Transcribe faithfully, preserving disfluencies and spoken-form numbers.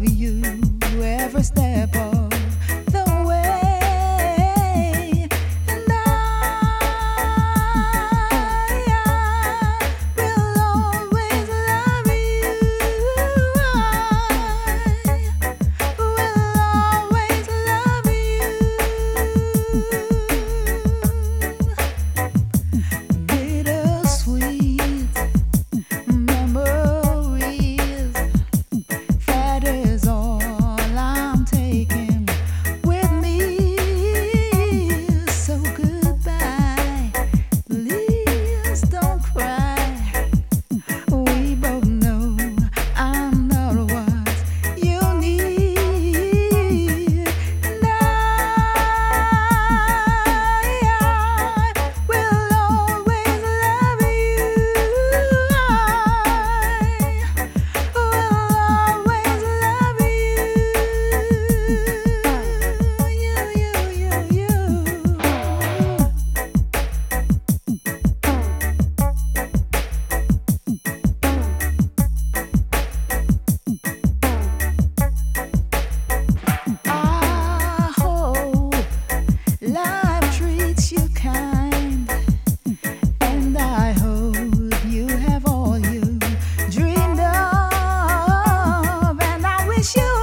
you every step of the way, and I, I will always love you. I will always love you. Bittersweet memories, that is all I'm taking with me. So goodbye, please don't cry. We both know I'm not what you need, and I, I will always love you. I will always love you. You, you, I hope life treats you kind, and I hope you have all you dreamed of, and I wish you